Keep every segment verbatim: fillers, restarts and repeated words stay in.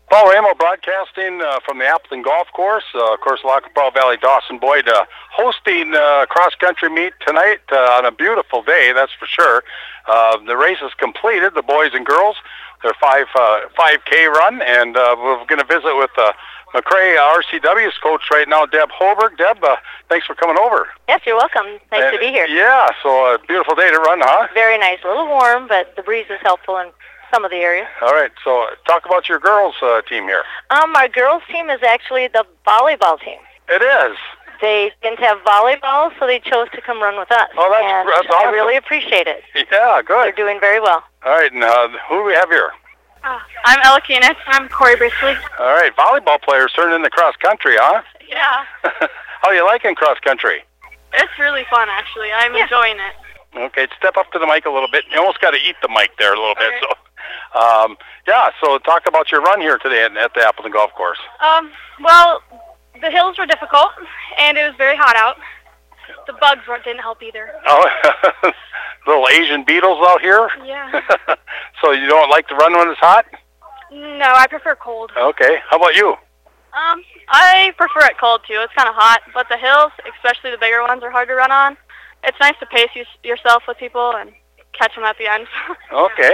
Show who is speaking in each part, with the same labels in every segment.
Speaker 1: Paul Ramo broadcasting uh, from the Appleton Golf Course. Uh, of course, Lac La Perouse Valley Dawson Boyd uh, hosting uh, cross-country meet tonight uh, on a beautiful day, that's for sure. Uh, the race is completed, the boys and girls, their five, uh, five K run, and uh, we're going to visit with uh, McCray R C W's coach right now, Deb Hoberg. Deb, uh, thanks for coming over.
Speaker 2: Yes, you're welcome. Nice
Speaker 1: and,
Speaker 2: to be here.
Speaker 1: Yeah, so a beautiful day to run, huh?
Speaker 2: Very nice. A little warm, but the breeze is helpful in some of the areas.
Speaker 1: All right, so talk about your girls' uh, team here.
Speaker 2: Um, our girls' team is actually the volleyball team.
Speaker 1: It is.
Speaker 2: They didn't have volleyball, so they chose to come run with us.
Speaker 1: Oh, that's,
Speaker 2: and
Speaker 1: that's awesome.
Speaker 2: I really appreciate it.
Speaker 1: Yeah, good.
Speaker 2: They're doing very well.
Speaker 1: All right, and uh, who do we have here?
Speaker 3: Uh, I'm Ella Keenitz. I'm Corey Brisley.
Speaker 1: All right, volleyball players turned into cross-country, huh?
Speaker 3: Yeah.
Speaker 1: How you liking cross-country?
Speaker 3: It's really fun, actually. I'm
Speaker 2: yeah.
Speaker 3: enjoying it.
Speaker 1: Okay, step up to the mic a little bit. You almost got to eat the mic there a little
Speaker 3: okay.
Speaker 1: bit. So, um, yeah, so talk about your run here today at, at the Appleton Golf Course.
Speaker 3: Um, well, the hills were difficult, and it was very hot out. The bugs weren't, didn't help either.
Speaker 1: Oh, little Asian beetles out here?
Speaker 3: Yeah.
Speaker 1: So you don't like to run when it's hot?
Speaker 3: No, I prefer cold.
Speaker 1: Okay, how about you?
Speaker 3: Um, I prefer it cold, too. It's kind of hot, but the hills, especially the bigger ones, are hard to run on. It's nice to pace you, yourself with people and catch them at the end.
Speaker 1: Okay.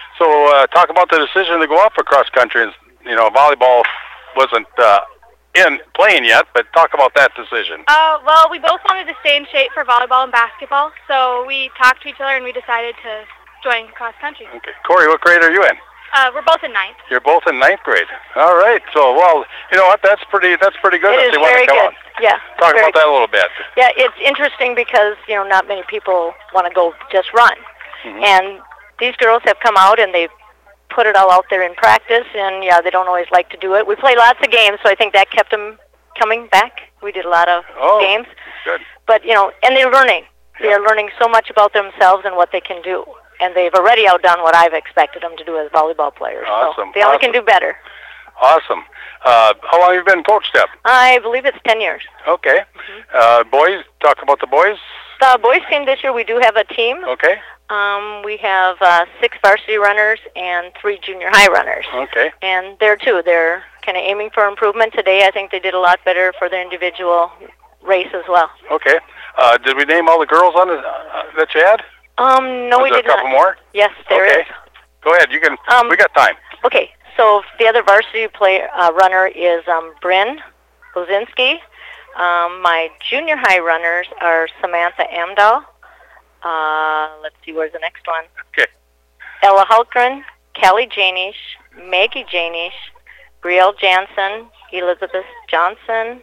Speaker 1: So uh, talk about the decision to go up for cross-country. You know, volleyball wasn't uh, in playing yet, but talk about that decision.
Speaker 3: Uh, well, we both wanted to stay in shape for volleyball and basketball, so we talked to each other and we decided to join cross-country.
Speaker 1: Okay. Corey, what grade are you in?
Speaker 3: Uh, we're both in ninth.
Speaker 1: You're both in ninth grade. All right. So, well, you know what? That's pretty. That's pretty good.
Speaker 2: It
Speaker 1: if
Speaker 2: is
Speaker 1: they want
Speaker 2: very
Speaker 1: to come
Speaker 2: good.
Speaker 1: on.
Speaker 2: Yeah.
Speaker 1: Talk about
Speaker 2: good.
Speaker 1: that a little bit.
Speaker 2: Yeah, it's interesting because, you know, not many people want to go just run.
Speaker 1: Mm-hmm.
Speaker 2: And these girls have come out and they've put it all out there in practice, and, yeah, they don't always like to do it. We play lots of games, so I think that kept them coming back. We did a lot of
Speaker 1: oh,
Speaker 2: games.
Speaker 1: Good.
Speaker 2: But, you know, and they're learning.
Speaker 1: Yeah.
Speaker 2: They're learning so much about themselves and what they can do. And they've already outdone what I've expected them to do as volleyball players.
Speaker 1: Awesome.
Speaker 2: So they only
Speaker 1: awesome.
Speaker 2: can do better.
Speaker 1: Awesome. Uh, how long have you been coach, Deb?
Speaker 2: I believe it's ten years.
Speaker 1: Okay.
Speaker 2: Mm-hmm.
Speaker 1: Uh, boys, talk about the boys.
Speaker 2: The boys team this year, we do have a team.
Speaker 1: Okay.
Speaker 2: Um, we have uh, six varsity runners and three junior high runners.
Speaker 1: Okay.
Speaker 2: And there, too, they're kind of aiming for improvement today. I think they did a lot better for their individual race as well.
Speaker 1: Okay. Uh, did we name all the girls on the, uh, that you had?
Speaker 2: Um, no,
Speaker 1: Was
Speaker 2: we
Speaker 1: there
Speaker 2: did
Speaker 1: a couple
Speaker 2: not.
Speaker 1: more?
Speaker 2: Yes, there
Speaker 1: okay.
Speaker 2: is.
Speaker 1: Go ahead. You can.
Speaker 2: Um,
Speaker 1: we got time.
Speaker 2: Okay. So the other varsity player uh, runner is um, Bryn Bozinski. Um, my junior high runners are Samantha Amdahl. Uh, let's see, where's the next one?
Speaker 1: Okay.
Speaker 2: Ella Hultgren, Kelly Janish, Maggie Janish, Brielle Jansen, Elizabeth Johnson,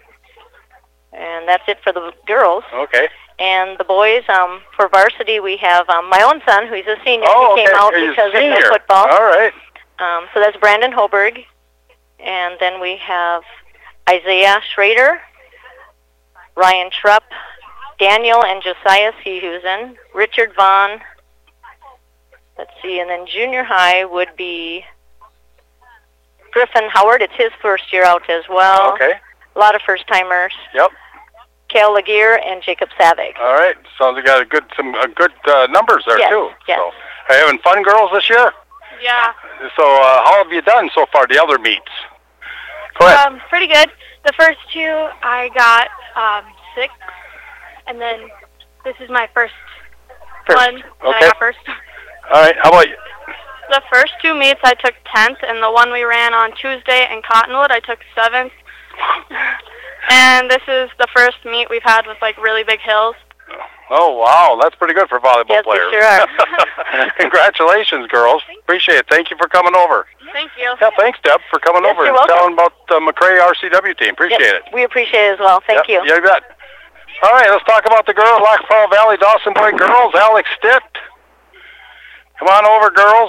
Speaker 2: and that's it for the girls.
Speaker 1: Okay.
Speaker 2: And the boys, um, for varsity, we have um, my own son, who's a senior.
Speaker 1: Oh,
Speaker 2: he
Speaker 1: okay.
Speaker 2: came out
Speaker 1: He's
Speaker 2: because
Speaker 1: senior.
Speaker 2: of no football.
Speaker 1: All right.
Speaker 2: Um, so that's Brandon Hoberg. And then we have Isaiah Schrader, Ryan Trupp, Daniel and Josiah Seahusen, Richard Vaughn. Let's see, and then junior high would be Griffin Howard. It's his first year out as well.
Speaker 1: Okay.
Speaker 2: A lot of first-timers.
Speaker 1: Yep.
Speaker 2: Kale Laguerre and Jacob Savig.
Speaker 1: All right. Sounds like you got a good, some uh, good uh, numbers there,
Speaker 2: yes,
Speaker 1: too.
Speaker 2: Yes.
Speaker 1: So, are you having fun, girls, this year?
Speaker 3: Yeah.
Speaker 1: So, uh, how have you done so far, the other meets? Go ahead.
Speaker 3: Um, pretty good. The first two, I got um, sixth, and then this is my first,
Speaker 2: First.
Speaker 3: one that
Speaker 1: Okay.
Speaker 3: I got first.
Speaker 1: All right. How about you?
Speaker 3: The first two meets, I took tenth, and the one we ran on Tuesday in Cottonwood, I took seventh. And this is the first meet we've had with, like, really big hills.
Speaker 1: Oh, wow. That's pretty good for volleyball
Speaker 2: Yes,
Speaker 1: players.
Speaker 2: they sure are.
Speaker 1: Congratulations, girls. Appreciate it. Thank you for coming over.
Speaker 3: Thank you.
Speaker 1: Yeah, thanks, Deb, for coming
Speaker 2: Yes,
Speaker 1: over
Speaker 2: you're
Speaker 1: and
Speaker 2: welcome.
Speaker 1: telling about the McCray R C W team. Appreciate
Speaker 2: Yes,
Speaker 1: it.
Speaker 2: we appreciate it as well. Thank
Speaker 1: Yep,
Speaker 2: you.
Speaker 1: You bet. All right, let's talk about the girls, Lac La Perouse Valley Dawson Boyd girls. Alex Stitt. Come on over, girls.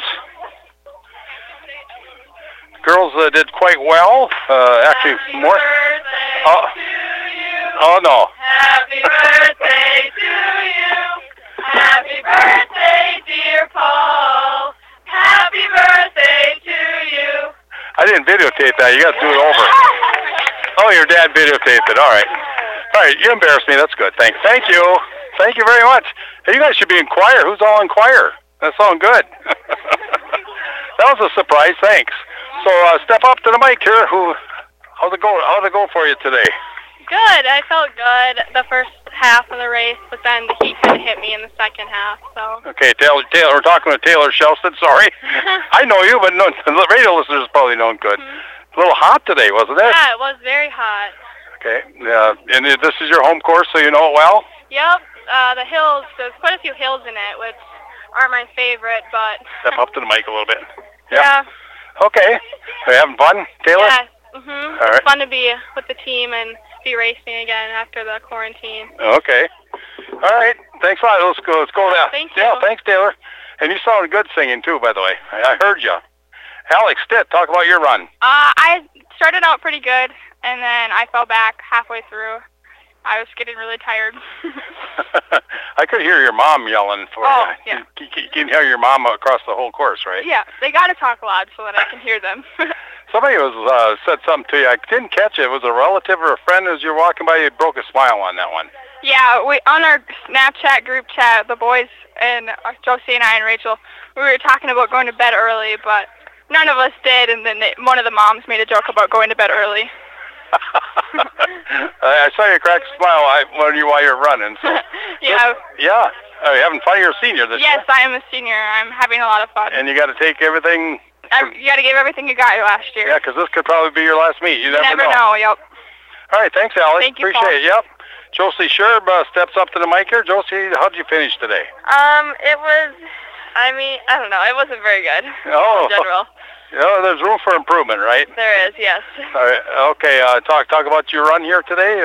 Speaker 1: Girls uh, did quite well. Uh, actually,
Speaker 3: Happy
Speaker 1: more.
Speaker 3: birthday
Speaker 1: Oh.
Speaker 3: to you.
Speaker 1: Oh, no.
Speaker 3: Happy birthday to you. Happy birthday, dear Paul. Happy birthday to you.
Speaker 1: I didn't videotape that. You got to do it over. Oh, your dad videotaped it. All right. All right, you embarrassed me. That's good. Thanks. Thank you. Thank you very much. Hey, you guys should be in choir. Who's all in choir? That sounds good. That was a surprise. Thanks. So uh, step up to the mic here. Who? How'd it go? How'd it go for you today?
Speaker 3: Good. I felt good the first half of the race, but then the heat kind of hit me in the second half. So.
Speaker 1: Okay, Taylor. Taylor. We're talking with Taylor Shelston. Sorry, I know you, but no, the radio listeners probably don't good. Mm-hmm. A little hot today, wasn't it?
Speaker 3: Yeah, it was very hot.
Speaker 1: Okay. Yeah, and this is your home course, so you know it well.
Speaker 3: Yep. Uh, the hills. There's quite a few hills in it, which aren't my favorite, but.
Speaker 1: Step up to the mic a little bit.
Speaker 3: Yep. Yeah.
Speaker 1: Okay. Are you having fun, Taylor?
Speaker 3: Yeah. Mhm.
Speaker 1: All right.
Speaker 3: It's fun to be with the team and be racing again after the quarantine.
Speaker 1: Okay. All right. Thanks a lot. Let's go. Let's go now.
Speaker 3: Thank you.
Speaker 1: Yeah. Thanks, Taylor. And you sounded good singing too, by the way. I, I heard you. Alex Stitt, talk about your run.
Speaker 3: Uh, I started out pretty good, and then I fell back halfway through. I was getting really tired.
Speaker 1: I could hear your mom yelling for
Speaker 3: oh,
Speaker 1: you.
Speaker 3: Yeah.
Speaker 1: You, you can hear your mom across the whole course, right?
Speaker 3: Yeah. They got to talk loud so that I can hear them.
Speaker 1: Somebody was uh, said something to you. I didn't catch it. It was a relative or a friend as you're walking by. You broke a smile on that one.
Speaker 3: Yeah, we on our Snapchat group chat, the boys and uh, Josie and I and Rachel, we were talking about going to bed early, but none of us did. And then they, one of the moms made a joke about going to bed early.
Speaker 1: I saw you crack a smile when you while you're running. So.
Speaker 3: Yeah.
Speaker 1: Yeah. Are you having fun? You're a senior this
Speaker 3: yes,
Speaker 1: year.
Speaker 3: Yes, I am a senior. I'm having a lot of fun.
Speaker 1: And you got to take everything.
Speaker 3: I, you got to give everything you got last year.
Speaker 1: Yeah, because this could probably be your last meet. You never,
Speaker 3: never
Speaker 1: know.
Speaker 3: know. Yep.
Speaker 1: All right. Thanks, Alex.
Speaker 3: Thank you,
Speaker 1: Appreciate
Speaker 3: Paul.
Speaker 1: it. Yep. Josie Sherb uh, steps up to the mic here. Josie, how did you finish today?
Speaker 4: Um, it was, I mean, I don't know. It wasn't very good.
Speaker 1: Oh.
Speaker 4: In general.
Speaker 1: Yeah, there's room for improvement, right?
Speaker 4: There is, yes.
Speaker 1: All right. Okay. Uh, talk talk about your run here today.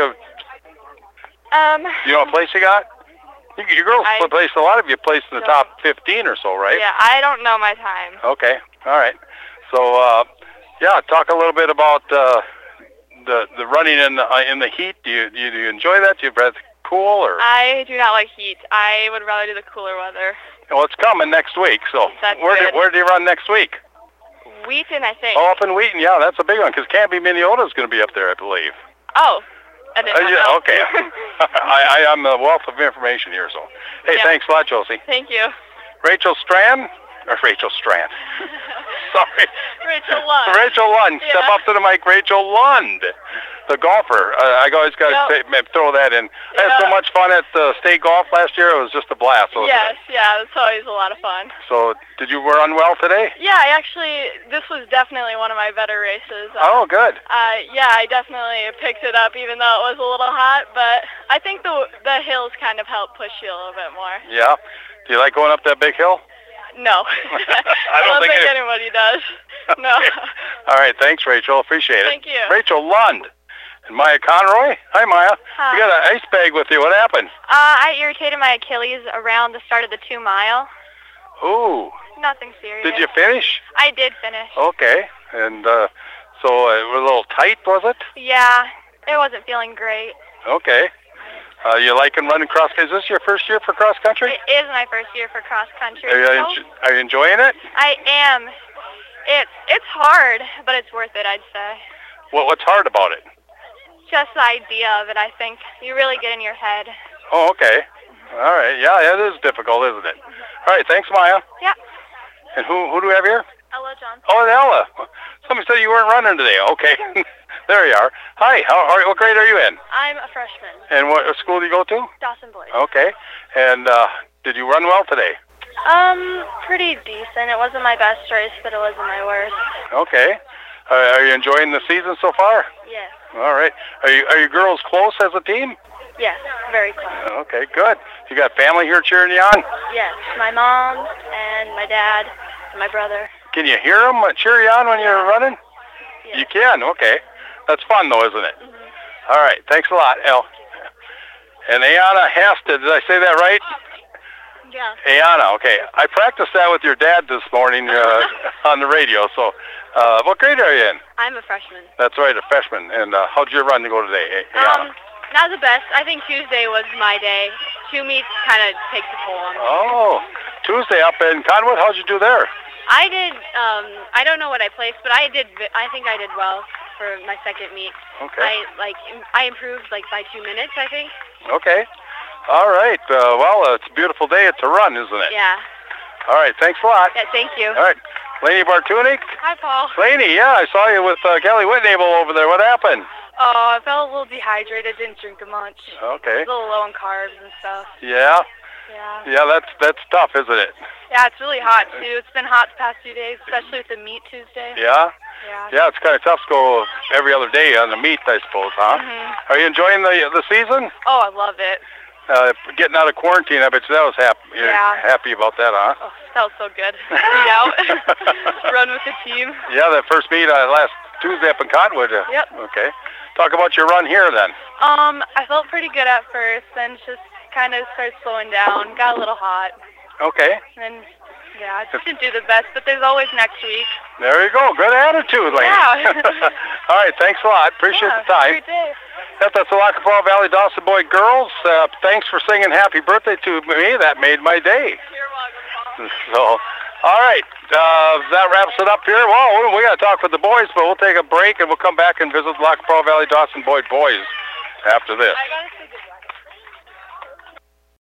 Speaker 4: Um.
Speaker 1: You know what place you got? You, your girls
Speaker 4: I,
Speaker 1: placed a lot of you placed in the
Speaker 4: no.
Speaker 1: top fifteen or so, right?
Speaker 4: Yeah, I don't know my time.
Speaker 1: Okay. All right. So, uh, yeah, talk a little bit about uh, the the running in the uh, in the heat. Do you, do you do you enjoy that? Do you rather cool or?
Speaker 4: I do not like heat. I would rather do the cooler weather.
Speaker 1: Well, it's coming next week. So
Speaker 4: That's
Speaker 1: where
Speaker 4: good.
Speaker 1: do, where do you run next week?
Speaker 4: Wheaton, I think.
Speaker 1: Oh, up in Wheaton. Yeah, that's a big one because Canby, Minneota is going to be up there, I believe.
Speaker 4: Oh. I didn't
Speaker 1: Uh, yeah,
Speaker 4: know.
Speaker 1: okay. I, I, I'm a wealth of information here, so. Hey,
Speaker 4: Yeah.
Speaker 1: thanks a lot, Josie.
Speaker 4: Thank you.
Speaker 1: Rachel Strand? Or Rachel Strand. Sorry.
Speaker 4: Rachel Lund.
Speaker 1: Rachel Lund. Step
Speaker 4: Yeah.
Speaker 1: up to the mic. Rachel Lund, the golfer. Uh, I always got to
Speaker 4: Yep.
Speaker 1: throw that in. I had so
Speaker 4: Yeah.
Speaker 1: much fun at uh, state golf last year. It was just a blast. Wasn't
Speaker 4: Yes,
Speaker 1: it?
Speaker 4: yeah, it's always a lot of fun.
Speaker 1: So, did you run well today?
Speaker 4: Yeah, I actually, this was definitely one of my better races. Uh,
Speaker 1: Oh, good.
Speaker 4: Uh, yeah, I definitely picked it up, even though it was a little hot. But I think the the hills kind of help push you a little bit more.
Speaker 1: Yeah. Do you like going up that big hill?
Speaker 4: No,
Speaker 1: I don't
Speaker 4: don't
Speaker 1: think
Speaker 4: think
Speaker 1: it-
Speaker 4: anybody does. No.
Speaker 1: All right. Thanks, Rachel. Appreciate it.
Speaker 4: Thank you.
Speaker 1: Rachel Lund. And Maya Conroy. Hi, Maya.
Speaker 2: Hi.
Speaker 1: You got an ice bag with you. What happened?
Speaker 2: Uh, I irritated my Achilles around the start of the two mile.
Speaker 1: Ooh.
Speaker 2: Nothing serious.
Speaker 1: Did you finish?
Speaker 2: I did finish.
Speaker 1: Okay. And uh, so uh, it was a little tight, was it?
Speaker 2: Yeah, it wasn't feeling great.
Speaker 1: Okay. Uh, you liking running cross country? Is this your first year for cross country?
Speaker 2: It is my first year for cross country.
Speaker 1: Are you,
Speaker 2: so
Speaker 1: enjo- are you enjoying it?
Speaker 2: I am. It's it's hard, but it's worth it, I'd say.
Speaker 1: What What's hard about it?
Speaker 2: Just the idea of it, I think. You really get in your head.
Speaker 1: Oh, okay. All right. Yeah, it is difficult, isn't it? All right. Thanks, Maya.
Speaker 2: Yeah.
Speaker 1: And who who do we have here?
Speaker 2: Ella Johnson.
Speaker 1: Oh, and Ella. Somebody said you weren't running today. Okay. There you are. Hi. How are you? What grade are you in?
Speaker 2: I'm a freshman.
Speaker 1: And what school do you go to?
Speaker 2: Dawson Boys.
Speaker 1: Okay. And uh, did you run well today?
Speaker 2: Um, pretty decent. It wasn't my best race, but it wasn't my worst.
Speaker 1: Okay. Uh, are you enjoying the season so far?
Speaker 2: Yes.
Speaker 1: All right. Are you are you girls close as a team?
Speaker 2: Yes, very close.
Speaker 1: Okay, good. You got family here cheering you on?
Speaker 2: Yes, my mom and my dad and my brother.
Speaker 1: Can you hear them cheer you on when you're running?
Speaker 2: Yes.
Speaker 1: You can. Okay. That's fun though, isn't it?
Speaker 2: Mm-hmm.
Speaker 1: All right. Thanks a lot, El. And Ayana Hasted, did I say that right?
Speaker 2: Yeah.
Speaker 1: Ayana, okay. I practiced that with your dad this morning uh, on the radio. So, uh, what grade are you in?
Speaker 2: I'm a freshman.
Speaker 1: That's right, a freshman. And uh, how'd your run go today, Ayana?
Speaker 2: Um, not the best. I think Tuesday was my day. Two meets kind of takes a toll on me.
Speaker 1: Oh, Tuesday up in Conwood. How'd you do there?
Speaker 2: I did. Um, I don't know what I placed, but I did. I think I did well for my second meet.
Speaker 1: Okay.
Speaker 2: I like. I improved like by two minutes. I think.
Speaker 1: Okay. All right. Uh, well, uh, it's a beautiful day. It's a run, isn't it?
Speaker 2: Yeah.
Speaker 1: All right. Thanks a lot.
Speaker 2: Yeah. Thank you.
Speaker 1: All right. Lainey Bartunik?
Speaker 4: Hi, Paul.
Speaker 1: Lainey, yeah, I saw you with uh, Kelly Whitnable over there. What happened?
Speaker 4: Oh, I felt a little dehydrated. Didn't drink much.
Speaker 1: Okay.
Speaker 4: A little low on carbs and stuff.
Speaker 1: Yeah?
Speaker 4: Yeah.
Speaker 1: Yeah, that's that's tough, isn't it?
Speaker 4: Yeah, it's really hot too. It's been hot the past few days, especially with the meet Tuesday.
Speaker 1: Yeah?
Speaker 4: Yeah.
Speaker 1: Yeah, it's kind of tough to go every other day on the meet, I suppose, huh?
Speaker 4: Mhm.
Speaker 1: Are you enjoying the the season?
Speaker 4: Oh, I love it.
Speaker 1: Uh, getting out of quarantine, I bet you that was happy. You're
Speaker 4: Yeah.
Speaker 1: happy about that, huh?
Speaker 4: Oh, felt so good. Be out, run with the team.
Speaker 1: Yeah, that first meet uh, last Tuesday up in Cottonwood. Uh,
Speaker 4: Yep.
Speaker 1: Okay. Talk about your run here then.
Speaker 4: Um, I felt pretty good at first, then just kind of started slowing down. Got a little hot,
Speaker 1: Okay.
Speaker 4: and yeah, I just didn't do the best. But there's always next week.
Speaker 1: There you go. Good attitude, lady.
Speaker 4: Yeah.
Speaker 1: All right. Thanks a lot. Appreciate
Speaker 4: Yeah,
Speaker 1: the time.
Speaker 4: Great day.
Speaker 1: Yep, that's the Lackapaw Valley Dawson Boyd girls. Uh, thanks for singing happy birthday to me. That made my day.
Speaker 4: You're welcome.
Speaker 1: So, all right. Uh, that wraps it up here. Well, we got to talk with the boys, but we'll take a break and we'll come back and visit the Lackapaw Valley Dawson Boyd boys after this.
Speaker 4: I gotta say goodbye.